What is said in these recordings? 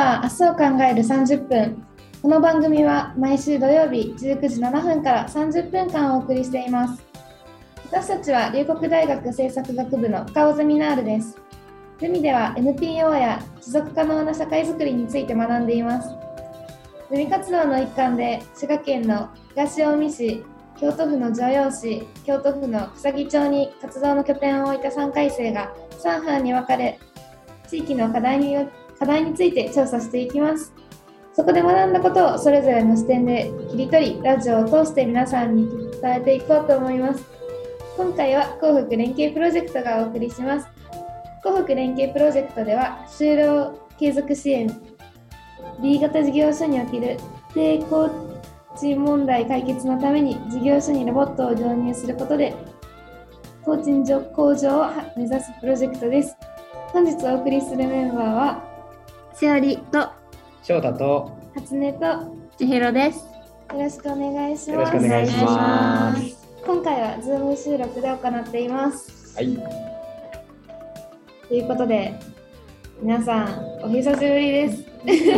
は明日を考える30分。この番組は毎週土曜日19時7分から30分間お送りしています。私たちは龍谷大学政策学部の深尾ゼミナールです。ゼミでは NPO や持続可能な社会づくりについて学んでいます。ゼミ活動の一環で滋賀県の東近江市、京都府の城陽市、京都府の草木町に活動の拠点を置いた3回生が3班に分かれ、地域の課題について調査していきます。そこで学んだことをそれぞれの視点で切り取り、ラジオを通して皆さんに伝えていこうと思います。今回は幸福連携プロジェクトがお送りします。幸福連携プロジェクトでは就労継続支援、B 型事業所における低工賃問題解決のために事業所にロボットを導入することで工賃向上を目指すプロジェクトです。本日お送りするメンバーはしおりと翔太と初音と千尋です。 よろしくお願いします。 よろしくお願いします。 今回はズーム収録で行っています。 はい。 ということで皆さんお久しぶりです。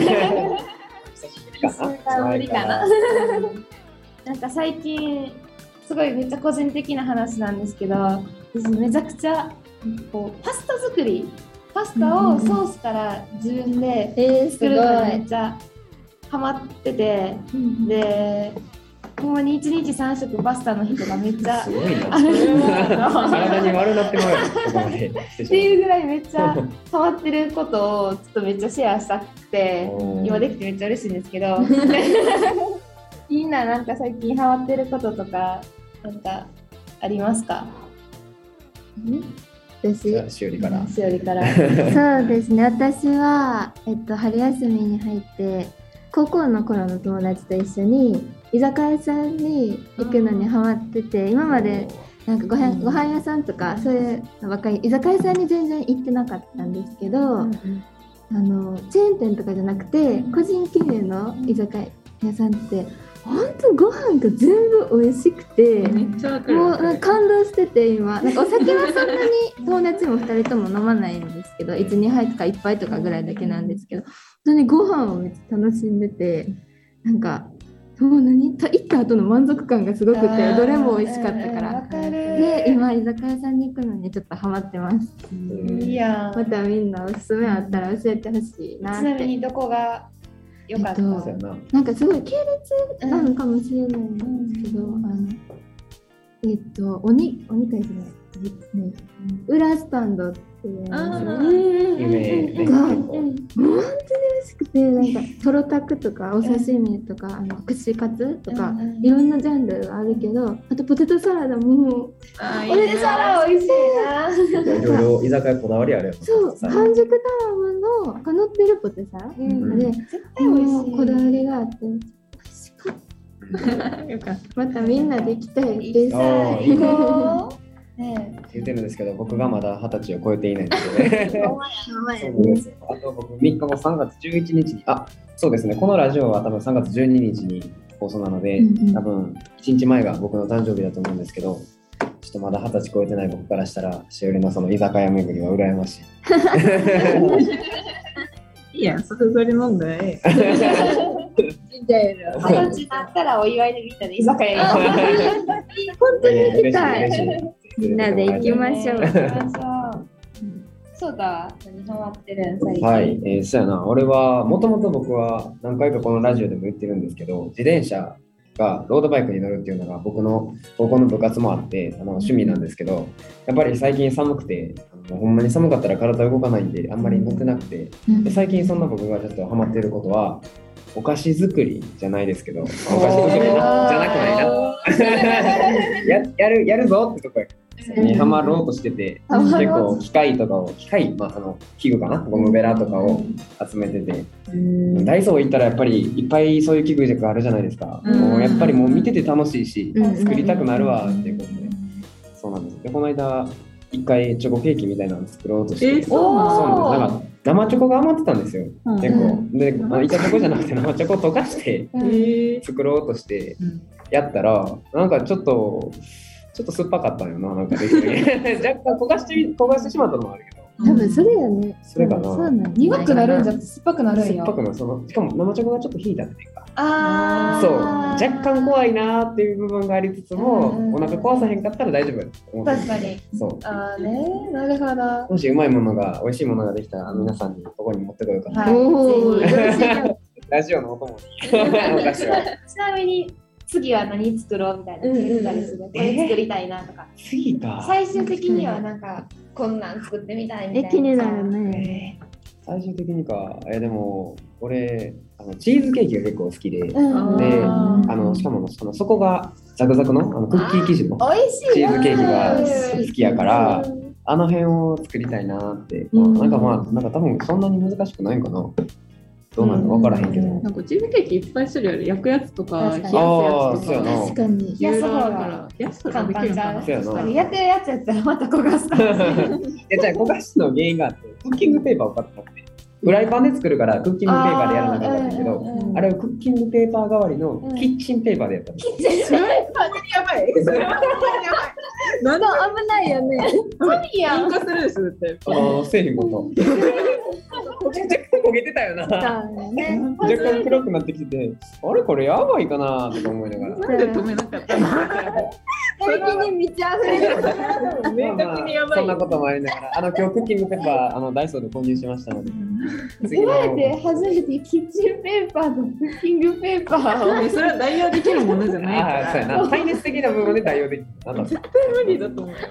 久しぶりかな。 なんか最近すごいめっちゃ個人的な話なんですけど、私めちゃくちゃこうパスタ作り、パスタをソースから自分で作るのにめっちゃハマってて、でほんまに1日3食パスタの日とかめっちゃすごいな。 ある体に悪なってもらうここまでっていうぐらいめっちゃハマってることをちょっとめっちゃシェアしたくて、今できてめっちゃ嬉しいんですけどみんななんか最近ハマってることとかなんかありますか？ しおりからそうですね、私は、春休みに入って高校の頃の友達と一緒に居酒屋さんに行くのにハマってて、今までなんかご飯屋さんとかそういうのばっかり居酒屋さんに全然行ってなかったんですけど、チェーン店とかじゃなくて個人経営の居酒屋さんって本当ご飯が全部美味しくて、 めっちゃわかるもう感動してて、今なんかお酒はそんなに友達も2人とも飲まないんですけど 1,2 杯とか1杯とかぐらいだけなんですけど、本当にご飯をめっちゃ楽しんでて、なんかもう行った後の満足感がすごくて、どれも美味しかったから、で今居酒屋さんに行くのにちょっとハマってます。 いやまたみんなおすすめあったら教えてほしいなって。 ちなみにどこがよかった？ なんかすごい系列なのかもしれないんですけど、お肉じゃない、裏スタンドっていう有名が本当に美味しくて、なんかトロタクとかお刺身とか串カツとかいろんなジャンルがあるけど、あとポテトサラダもポテトサラダ美味しいな。 いろいろ居酒屋こだわりあるやつ。 そう、半熟卵の乗ってるポテサラで絶対美味しい。 こだわりがあって美味しかったまたみんなで行きたいです。 行こう。 言ってるんですけど、僕がまだ20歳を超えていないのでそうです。あと僕3日後3月11日にそうですね、このラジオは多分3月12日に放送なので、多分1日前が僕の誕生日だと思うんですけど、ちょっとまだ20歳超えてない僕からしたら、しおりのその居酒屋巡りは羨ましい。 いや、それ問題。 20歳だったらお祝いでみんなで居酒屋に行こう。 本当に行きたい。みんなで行きましょう。 そうだ、何ハマってるん最近。 はい、そうやな。俺はもともと僕は何回かこのラジオでも言ってるんですけど、自転車がロードバイクに乗るっていうのが僕の高校の部活もあって趣味なんですけど、やっぱり最近寒くてほんまに寒かったら体動かないんであんまり乗ってなくて、で最近そんな僕がちょっとハマってることはお菓子作りじゃないですけど、お菓子作りじゃなくないなやるぞってとこにハマろうとしてて、結構機械、器具かな、ゴムベラとかを集めてて、ダイソー行ったらやっぱりいっぱいそういう器具があるじゃないですか。もうやっぱりもう見てて楽しいし、作りたくなるわっていうことで、そうなんです。でこの間一回チョコケーキみたいなの作ろうとして、そうなんです。なんか生チョコが余ってたんですよ、結構で、板チョコじゃなくて生チョコを溶かして作ろうとしてやったら、なんかちょっと酸っぱかったんよな、なんか若干焦がしてしまったのもあるけど、 多分それやね。 それかなそうなんだ。 苦くなるんじゃなくて酸っぱくなるんや。 酸っぱくなるしかも生チョコがちょっと引いたっていうか。 あそうあ。 若干怖いなーっていう部分がありつつも、 うんお腹壊さへんかったら大丈夫やと思ってる確かに。 そうああね、なるほど。 もしうまいものが美味しいものができたら皆さんにここに持ってこようかな、 はいおお、 ぜひラジオのお供にお菓子をちなみに次は何作ろうみたいな決めてたりする。これ作りたいなとか。 次か最終的にはなんかこんなん作ってみたいみたいな。 気になるね。 最終的にかでも俺チーズケーキが結構好きで、であーしかも底がザクザクのクッキー生地の美味しいチーズケーキがうん好きやからあの辺を作りたいなって、なんか多分そんなに難しくないんかな、どうなのか分からへんけど、 なんかチーズケーキいっぱい種類ある。焼くやつとか、冷やすやつとあーそうやか。 な確かに。 いやいろいろあるかそうら。冷やすとか簡できるのかな単ちゃう。 そうやな焼くやつやったらまた焦がすから。 じゃあ焦がしの原因があってクッキングペーパーを買ってなくてフライパンで作るからクッキングペーパーでやらなかったんだけど、あれをクッキングペーパー代わりのキッチンペーパーでやったの、 やばい。なんで危ないよね。 いや引火するでしょだって。 製品ごと若干焦げてたよなね。 若干黒くなってきててあれこれやばいかなとか思いながらなんで止めなかったの？ 最近に満ち溢れる。 明確にやばい。 そんなこともありながら今日クッキングペーパーダイソーで購入しましたので言われて初めてキッチンペーパーとクッキングペーパーをそれは代用できるものじゃないかああそうやら。 な耐熱的な部分で対応できるなんだ絶対無理だと思うよ。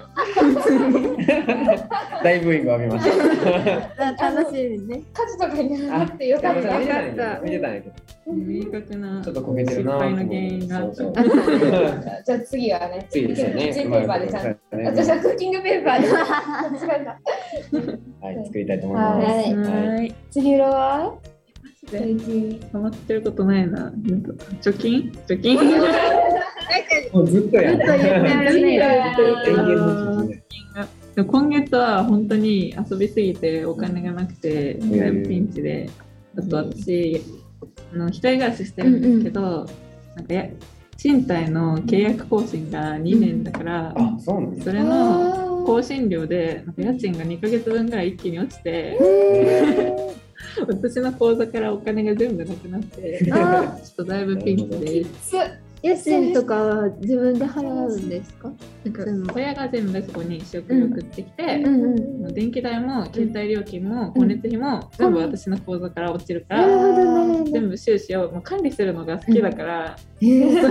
大ブーイングを浴びました楽しみね。 家事とかになってよかった。 見てたんやけど明確なちょっと焦げてるな失敗の原因があった。 そうそうじゃあ次はね、 次ですよねキッチンペーパーでちゃんと。 ね私はクッキングペーパーで。間違えた。 はい作りたいと思いますはいはい。 千尋はで最近。 ハマってることないな。貯金？貯金？ もうずっとやんずっと言ってるね。 永遠の時期ねでも今月は本当に遊びすぎてお金がなくてだいぶピンチで、あと私一人暮らししてるんですけど、なんか賃貸の契約更新が2年だから、 あそうなんそれの更新料でなんか家賃が2ヶ月分ぐらい一気に落ちて、私の口座からお金が全部なくなってちょっとだいぶピンチです。 家賃とかは自分で払うんですか？ なんか親が全部そこに仕送り送ってきて、電気代も携帯料金も光熱費も全部私の口座から落ちるから、全部収支をもう管理するのが好きだから、そ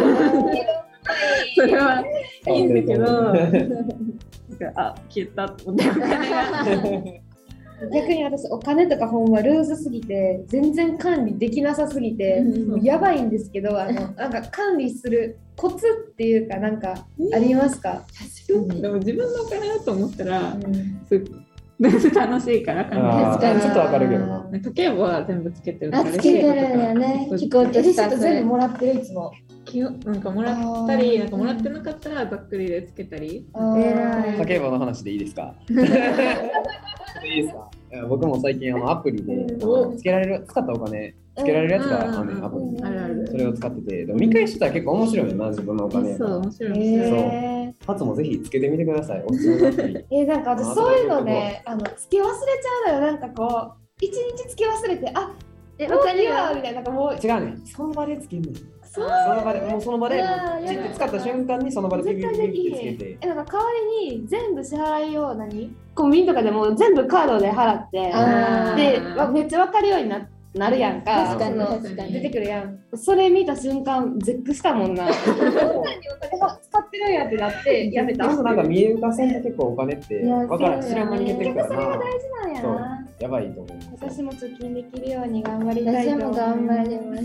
れはいいんだけど、なんか消えたと思ってお金が。 逆に私お金とかほんまルーズすぎて全然管理できなさすぎて、もうやばいんですけどなんか管理するコツっていうかなんかありますか？ でも自分のお金だと思ったら、すっ楽しいから確かにちょっとわかるけどな家計簿は全部つけてるから、 つけてるんやね。聞こうとレシしたート全部もらってるいつも。 なんかもらったり、なんかもらってなかったらざっくりでつけたり。 偉い家計簿の話でいいですか？いいですか？僕も最近アプリで使ったお金つけられるやつがあるねアプリであるある。 それを使っててでも見返してたら結構面白いよな自分のお金そう面白い面白い。 初もぜひつけてみてくださいおすすめのアプリなんか私そういうのねつけ忘れちゃうのよ。なんかこう一日つけ忘れてお金ははみたいななんかもう違うねその場でつけんねんそうその場でいやチッて使った瞬間にその場でピピピピってつけてなんか代わりに全部支払いをコンビニとかでも全部カードで払ってでめっちゃ分かるようになるやんか。 確かにその確かに出てくるやん。それ見た瞬間絶句したもんな。こんなにお金使ってるんやってなってやめた。 なんか見える化せんと結構お金って分からん知らん間に減ってるからなそれが大事なんやそうな。 やばいと思う私も貯金できるように頑張りたい私と思う。 も頑張ります。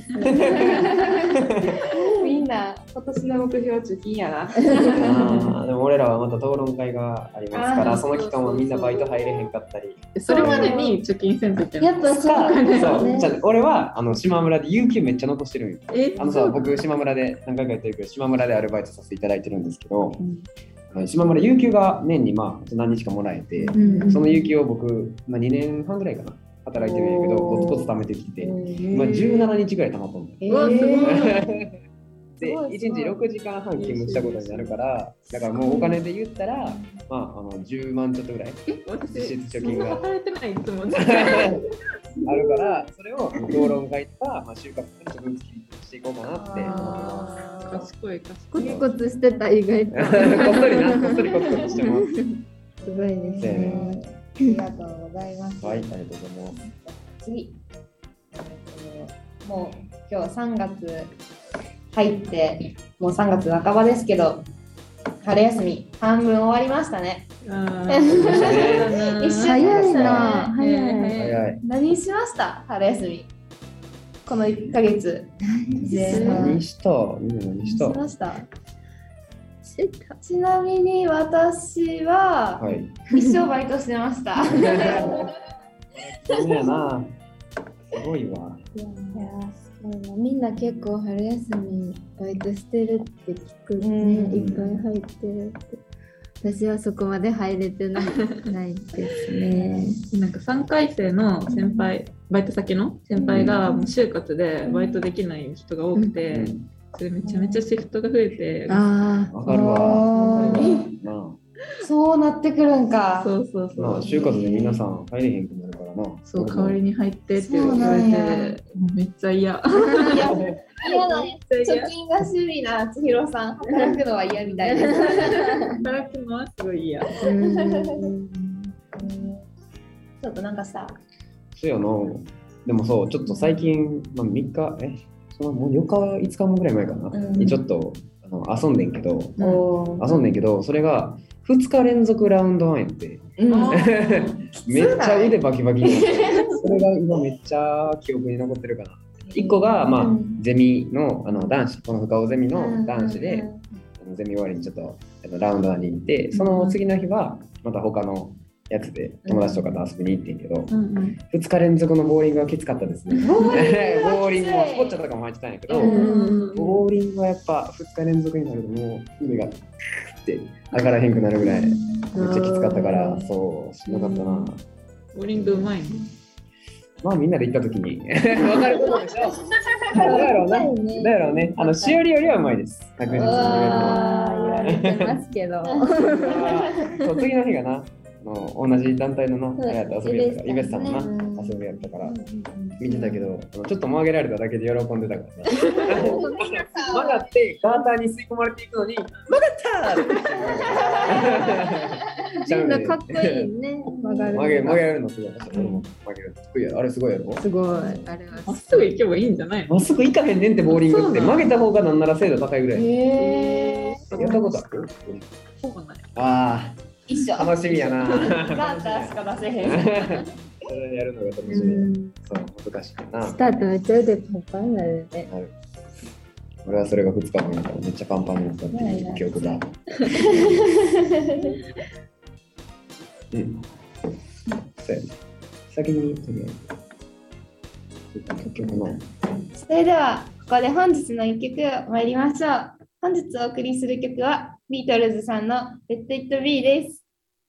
みんな今年の目標貯金やな。 あーでも俺らはまた討論会がありますからその期間はみんなバイト入れへんかったりそれまでに貯金せんといけない。 やっぱそうそうじゃあ俺は島村で有給めっちゃ残してるんよそう僕島村で何回かやってるけど島村でアルバイトさせていただいてるんですけど、島村有給が年に何日かもらえて、その有給を僕、2年半ぐらいかな働いてるんやけどコツコツ貯めてきて、17日ぐらい貯まったんだようわすごい。 で、1日6時間半勤務したことになるから、だからもうお金で言ったら、まあ、10万ちょっとぐらい、 私、 実質貯金が働いてないいつも。 あるから、それを討論会とか、まあ、就活でちょっとずつしていこうかなって思ってます。 賢い。 コツコツしてた、意外と。 こっそりな、こっそりコツコツしてます。 すごいですね。 ありがとうございます。 はい、ありがとうございます。 次。もう今日3月入って、もう3月半ばですけど、春休み半分終わりましたね。一週早いな。 早い。 何しました春休み。この1ヶ月。 何した何しましたちなみに私は、一生バイトしてました。 そうやな。すごいわ。 みんな結構春休みバイトしてるって聞くね、いっぱい入ってるって。私はそこまで入れてないですね。 なんか3回生の先輩、バイト先の先輩がもう就活でバイトできない人が多くて、それめちゃめちゃシフトが増えて。 わかるわ。 そうなってくるんか。 そう。 就活で皆さん入れへんくなるからな。 そう、代わりに入ってって言われて、もうめっちゃ嫌。 嫌な貯金が趣味な千尋さん、働くのは嫌みたいです。 働くのはすごい嫌。ちょっとなんかさ。 そうやな。でもそう、ちょっと最近、まあ、3日、そのもう4日、5日もぐらい前かな、にちょっと遊んでんけど、それが2日連続ラウンド1やって、めっちゃ腕バキバキになって、それが今めっちゃ記憶に残ってるかな。1個が、まあ、ゼミの、男子、この深尾ゼミの男子で、ゼミ終わりにちょっとラウンド1に行って、その次の日はまた他のやつで友達とかと遊びに行ってんけど、2日連続のボーリングはきつかったですね。ボーリングもスポッチャとかも入ってたんやけど、ボーリングはやっぱ2日連続になるともう腕がって上がらへんくなるぐらいめっちゃきつかったから、そうしんどかったな。 ボーリングうまいの？ まあみんなで行った時に分かることでしょ。だろうね。しおりよりはうまいです。確実に言われてますけど。 そう、次の日がな。同じ団体のな、遊びやったから、イベスさんのな、遊びやったから、見てたけど、ちょっと曲げられただけで喜んでたからな。曲がって、ガーターに吸い込まれていくのに、曲がったーみんなかっこいいね。 曲げられるのすごい。曲げるの得意やろ。あれすごいやろ。 すごい。 まっすぐ行けばいいんじゃないの？ まっすぐ行かへんねんってボーリングって、曲げた方がなんなら精度高いぐらい。 やったことある？ ほぼない。 ああ。 一緒。 楽しみやな。 ガーターしか出せへん。 それやるのが楽しみ。そう、難しいな。 スタートめっちゃ腕パンパンになるね。 俺はそれが2日目だからめっちゃパンパンになったっていう記憶が。そうやね。先にとりあえず曲の。それではここで本日の1曲参りましょう。本日お送りする曲はビートルズさんの Let It Be です。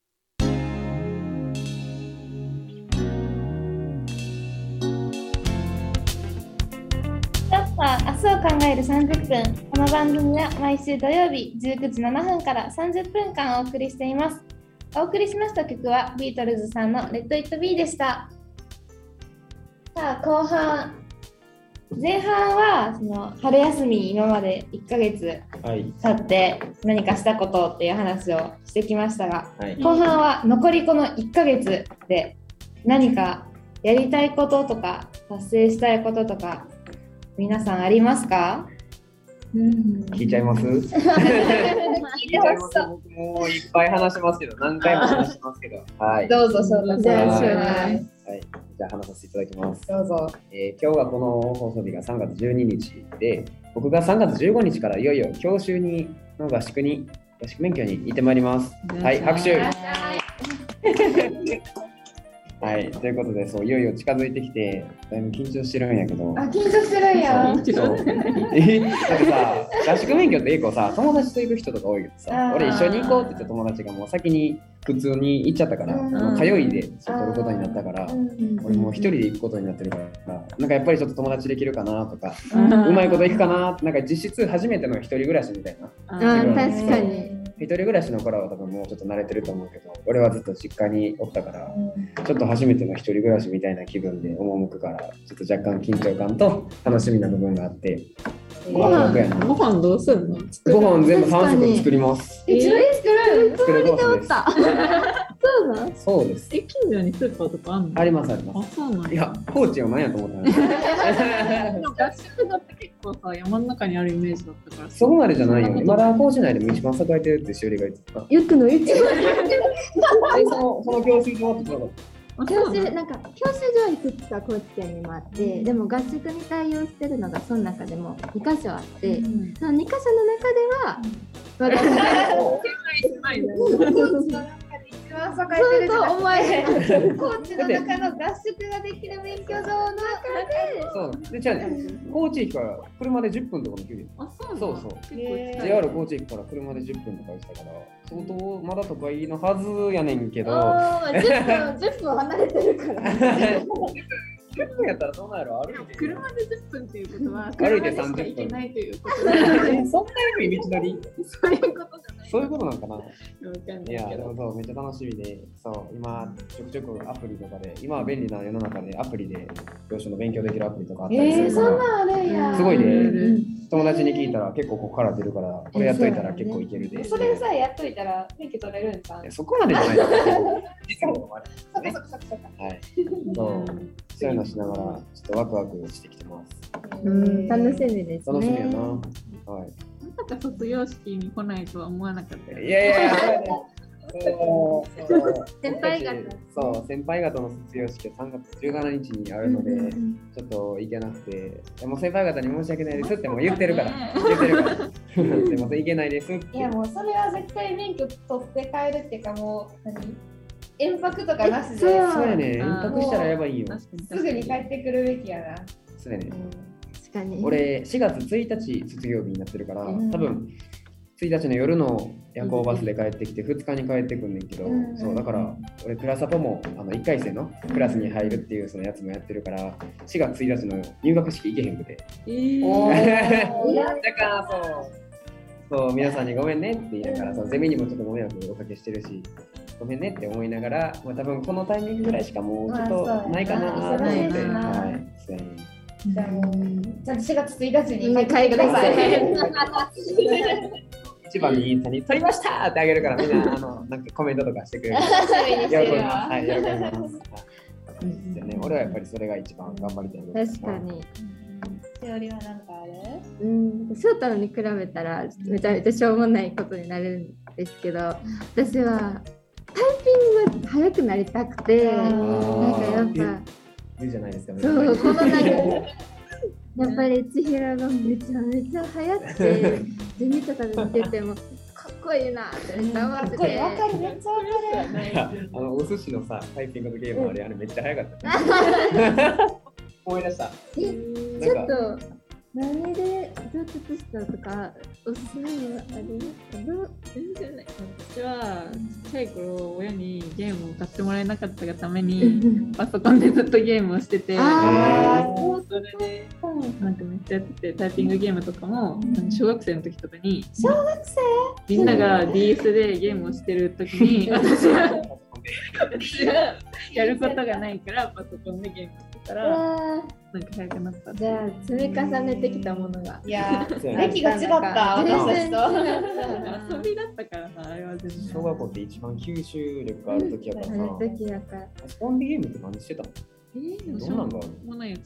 明日を考える30分。この番組は毎週土曜日19時7分から30分間お送りしています。お送りしました曲はビートルズさんの Let It Be でした。さあ後半。前半はその春休み今まで1ヶ月経って何かしたことっていう話をしてきましたが、後半は残りこの1ヶ月で何かやりたいこととか達成したいこととか皆さんありますか？ 聞いちゃいます？聞いちゃいます。僕もいっぱい話しますけど、何回も話しますけど、 どうぞ翔太さん。 じゃあ話させていただきます。 どうぞ。 今日はこの放送日が3月12日で、僕が3月15日からいよいよ教習の合宿免許に行ってまいります。はい、拍手。 はい、ということで、そういよいよ近づいてきて、だいぶ緊張してるんやけど。 緊張してるんや。 そうだってさ、合宿免許って結構さ、友達と行く人とか多いけどさ、俺一緒に行こうって言った友達がもう先に普通に行っちゃったから、通いで取ることになったから、俺もう一人で行くことになってるから、なんかやっぱりちょっと友達できるかなとか、うまいこといくかな、なんか実質初めての一人暮らしみたいな。 確かに。 一人暮らしの頃は多分もうちょっと慣れてると思うけど、俺はずっと実家におったから、ちょっと初めての一人暮らしみたいな気分で赴くから、ちょっと若干緊張感と楽しみな部分があって、 ご飯どうすんの？ ご飯全部3食作ります。 自分で作るコースです。 そうなん？ そうです。 近所にスーパーとかあるの？ ありますあります。 あ、そうなんいや、高知は何やと思ったんですか。 合宿だって結構さ、山の中にあるイメージだったから。 そこまでじゃないよ。まだ高知内でも一番栄えてるってしおりが言ってた。 言っての一番。 その教室もあってたの。 教習所いくつか高知県にもあって、でも合宿に対応してるのがその中でも2カ所あって、その2カ所の中では私が一番栄えてるじゃなくて、 思え高知の中の合宿ができる免許場の中で、 そうで、じゃあね、高知駅から車で10分とかの距離。 あ、そうそうそう。JR 高知駅から車で10分とか言ってたから、相当まだ都会のはずやねんけど。 10分離れてるから。 10分やったらどうなる？歩いて。 車で10分っていうことは、 歩いて30分。 いけないということだよね。 そんな意味道のり？ そういうことじゃない。 そういうことなんかな。 いや、でもそうめっちゃ楽しみで、そう今ちょくちょくアプリとかで、今は便利な世の中でアプリで教師の勉強できるアプリとかあったりするから。 そんなんあるんや。 すごいね。友達に聞いたら結構ここから出るから、これやっといたら結構いけるで。 それさえやっといたら免許取れるんか。 そこまでじゃない。実務もある。 そっかそっかそっかそっか。 はい。そういうのしながらちょっとワクワクしてきてます。 楽しみですね。 楽しみやな。はい。 まさか卒業式に来ないとは思わなかったよ。 いやいや。 先輩方。 そう、先輩方の卒業式は3月17日にあるので、ちょっと行けなくて、でも先輩方に申し訳ないですってもう言ってるから、すいません、行けないですって。 いやもうそれは絶対免許取って帰るっていうか、もう遠泊とかなしで。 そうやね、遠泊したらやばいよ。 すぐに帰ってくるべきやな。 そうやね。 確かに。 俺4月1日卒業日になってるから、多分1日の夜の夜行バスで帰ってきて2日に帰ってくんねんけど、そうだから俺クラサポも1回生のクラスに入るっていうそのやつもやってるから、4月1日の入学式行けへんくて、だからそう皆さんにごめんねって言いながら、ゼミにもちょっとご迷惑をおかけしてるし、ごめんねって思いながら、多分このタイミングぐらいしかもうちょっとないかなと思って、はい。 じゃあもうちゃんと4月1日に帰ってください。 一番にインスタに撮りましたってあげるからみんななんかコメントとかしてくれる。喜びます。はい、喜びます。ね、俺はやっぱりそれが一番頑張りたい。 確かに。 しおりは何かある？ 翔太のに比べたらめちゃめちゃしょうもないことになるんですけど、私はタイピングが速くなりたくて、なんかやっぱ。 いいじゃないですか。 そう、この中でやっぱり千尋がめちゃめちゃ速くて、ゼミとかで見ててもかっこいいなってめっちゃ思ってて。 わかる、めっちゃわかる。 お寿司のさ、タイピングのゲームあれめっちゃ速かった。思い出した。 ちょっと何で上達したとかおすすめはありますか？ 全然ない。私はちっちゃい頃親にゲームを買ってもらえなかったがためにパソコンでずっとゲームをしてて、それでなんかめっちゃやってて、タイピングゲームとかも小学生の時とかにみんなが DS でゲームをしてる時に私はやることがないからパソコンでゲームしてたらなんか早くなった。 じゃあ積み重ねてきたものが。 いや歴が違った私たちと。 遊びだったからさ、あれは全然。 小学校って一番吸収力ある時やからさ。パソコンでゲームって何してたの？どんなんが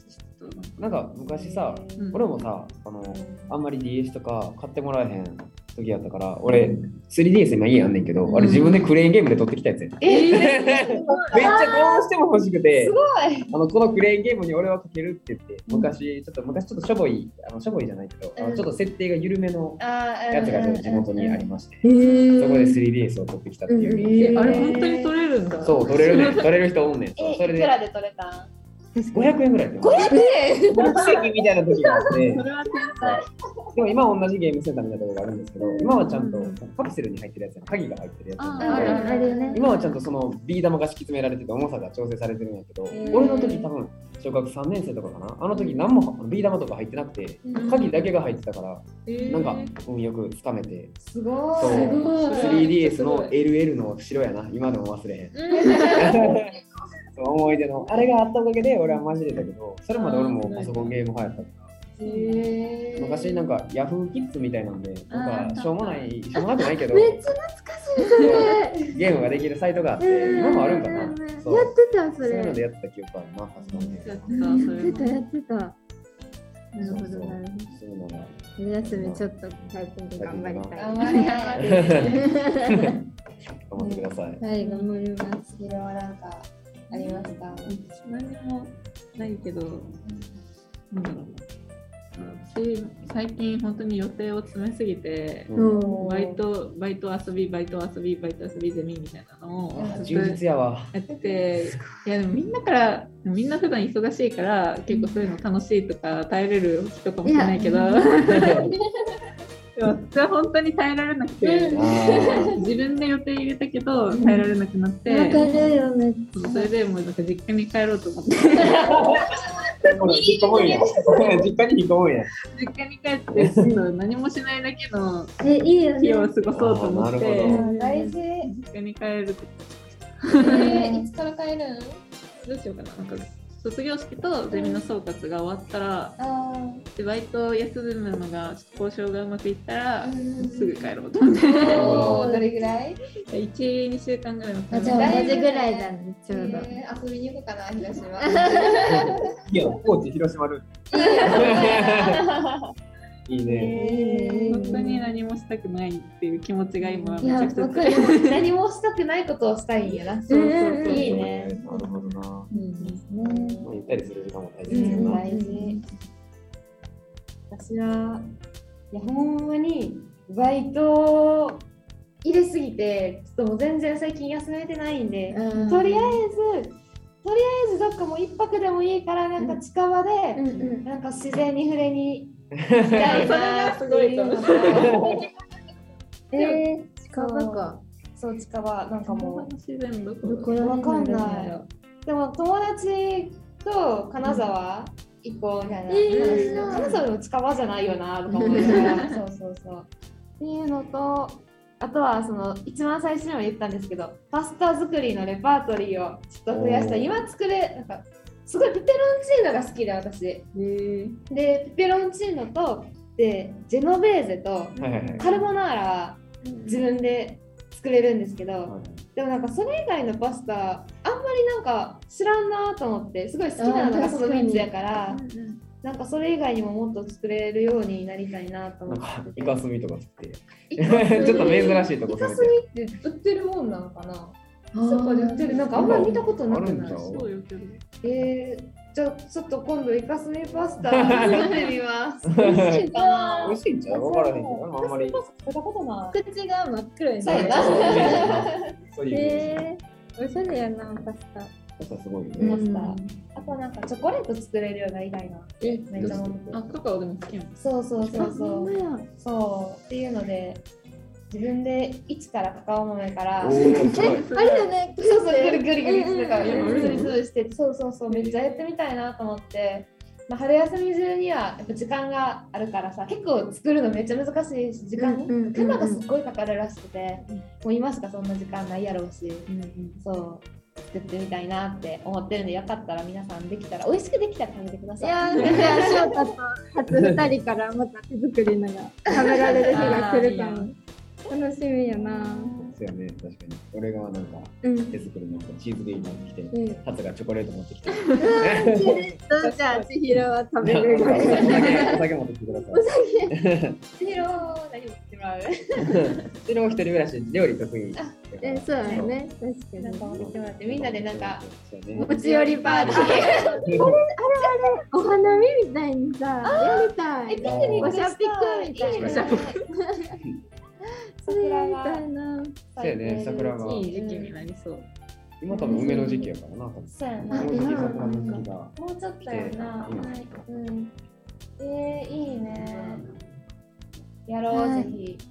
なんか昔さ、俺もさあんまり DS とか買ってもらえへんって時やったから、俺 3DS 今家あんねんけど、あれ自分でクレーンゲームで撮ってきたやつや。めっちゃどうしても欲しくて、 すごい。 このクレーンゲームに俺はかけるって言って、昔ちょっとしょぼいじゃないけど、ちょっと設定が緩めのやつが地元にありまして、そこで 3DS を撮ってきたっていう。 あれ本当に撮れるんだ。 そう、撮れるね。撮れる人おんねん。それでいくらで撮れた 500円ぐらいで。 500円奇跡みたいな時があって、 それは天才。 でも今は同じゲームセンターみたいなところがあるんですけど、今はちゃんとカプセルに入ってるやつや、鍵が入ってるやつなんで、今はちゃんとそのビー玉が敷き詰められてて重さが調整されてるんやけど、俺の時多分小学3年生とかかな、あの時何もビー玉とか入ってなくて、鍵だけが入ってたから、なんか運よくつかめて、 すごい。 そう 3DS の LL の白やな、今でも忘れへん。思い出のあれがあったおかげで俺はマジでだけど、それまで俺もパソコンゲーム派やったから、昔なんかヤフーキッズみたいなんで、なんかしょうもなくないけど、 めっちゃ懐かしいそれ。 ゲームができるサイトがあって、今もあるんかな。 やってたそそういうれ。 のでやってた記憶あるな、パソコンゲーム。 やってた。なるほどなるほど。 そうなら夏休みちょっとタイピング頑張りたい。 頑張れ。 頑張ってください。 はい、頑張ります。 ヒロはなんかありますか？ 何もないけど、なんだろう。私最近本当に予定を詰めすぎて、バイト遊びゼミみたいなのを充実やわ。 やってて、いやでもみんな普段忙しいから結構そういうの楽しいとか耐えれる人かもしれないけど、私は本当に耐えられなくて、自分で予定入れたけど耐えられなくなって、それでもうなんか実家に帰ろうと思って。 実家に引っ込むんや。 実家に帰って何もしないだけの日を過ごそうと思って、 大事。 実家に帰る。 いつから帰るん？ どうしようかな。なんか卒業式とゼミの総括が終わったら、でバイト休むのが交渉がうまくいったら、すぐ帰ろうと思って。 どれぐらい ？1、2週間ぐらいの感じ。 じゃあ同じぐらいだね、ちょうど。 遊びに行こうかな、広島。 いや、高知、広島ルート。いいね。 本当に何もしたくないっていう気持ちが今めちゃくちゃ何もしたくないことをしたいんやな。 そういいね。 なるほどな。 いいですね。 ゆったりする時間も大切ですよ。 大事。私は、いや、ほんまにバイト入れすぎて、ちょっともう全然最近休めてないんで、とりあえずどっかもう一泊でもいいからなんか近場で、なんか自然に触れに行きたいなっていうのと近場か。 そう、近場なんかもう自然どこらわかんない。でも友達と金沢行こうみたいな話、金沢でも近場じゃないよなとか思いながら、そうっていうのと、あとはその一番最初にも言ったんですけど、パスタ作りのレパートリーをちょっと増やした。今作れなんかすごいペペロンチーノが好きで私。でペペロンチーノとでジェノベーゼとカルボナーラは自分で作れるんですけど、でもなんかそれ以外のパスタあんまりなんか知らんなと思って、すごい好きなのがその3つやから、なんかそれ以外にももっと作れるようになりたいなと思ってて。 イカスミとか作ってちょっと珍しいとこイカスミって売ってるもんなのかな。そこで売ってる、なんかあんまり見たことなくない。 そうよけど。 じゃあちょっと今度イカスミパスタ作ってみます。美味しいかな。 美味しいんちゃう？分からへんけど、あんまり。 食べたことない。 口が真っ黒にそうやな。 おしゃれやな、パスタ。 パスタすごいね。 パスタ。あとなんかチョコレート作れるような以外な。めっちゃ思って。 カカオでも好きなの？ そうっていうので。自分で一からカカオ豆からあれだね、 そうグリグリするからつぶつぶしてそうめっちゃやってみたいなと思って、まあ、春休み中にはやっぱ時間があるからさ、結構作るのめっちゃ難しいし、時間手間がすっごいかかるらしくて、もう今しかそんな時間ないやろうし、そう作ってみたいなって思ってるんで、よかったら皆さんできたら美味しくできたら食べてください。 いやー、じゃあ翔太と初2人からまた手作りのが食べられる日が来るかも。楽しみやな。 そうやね、確かに。俺がなんかうん。 手作りのチーズケーキ持ってきて、 うんタツがチョコレート持ってきて。 じゃあ千尋は食べるお酒持ってきてください。 千尋、何持ってもらう？ うちの一人暮らし、料理得意。 そうだよね。確かなんか持に。 ってもらって、みんなでなんかそうね。 持ち寄りパーティー。 お花見みたいにさ、やりたい。 ピクニックおしゃピクみたいな。 したい。 それやりたいな。 そうやね、桜が。 いい時期になりそう。 今多分梅の時期やからな、多分。 そうやな。 この時期桜の時期が。 もうちょっとやな。 うんはい。うん。いいね。やろう、 はいぜひ。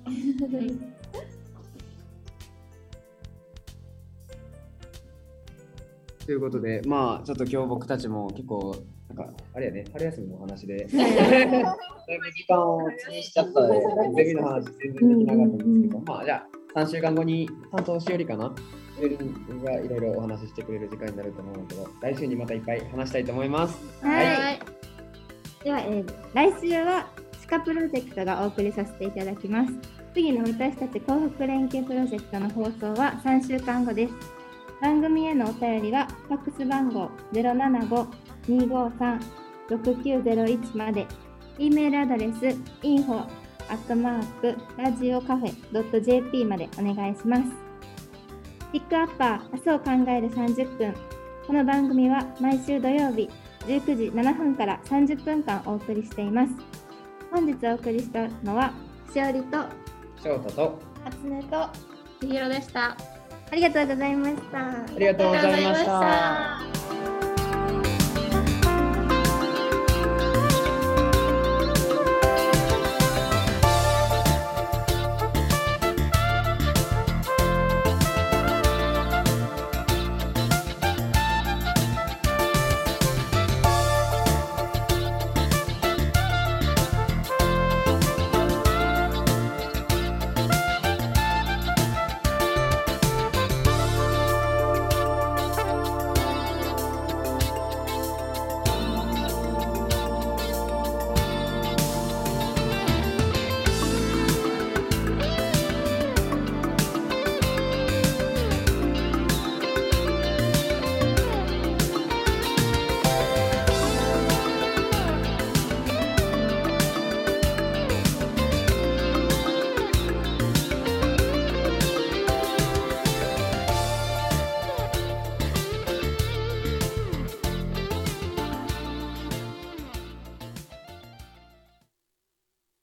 ということで、まあちょっと今日僕たちも結構、なんか、あれやね、春休みのお話で、だいぶ時間を気にしちゃったので、ゼミの話全然できなかったんですけど、まあじゃあ3週間後に担当しおりかな、しおりがいろいろお話ししてくれる時間になると思うんだけど、来週にまたいっぱい話したいと思います。 はい。では、来週はシカプロジェクトがお送りさせていただきます。次の私たち幸福連携プロジェクトの放送は3週間後です。番組へのお便りはファックス番号 075-253-6901 まで、E メールアドレス info@radiocafe.jp までお願いします。ピックアッパー、明日を考える30分。この番組は毎週土曜日19時7分から30分間お送りしています。本日お送りしたのはしおりと翔太と初音と千尋でした。 ありがとうございました。 ありがとうございましありがとうございましたた。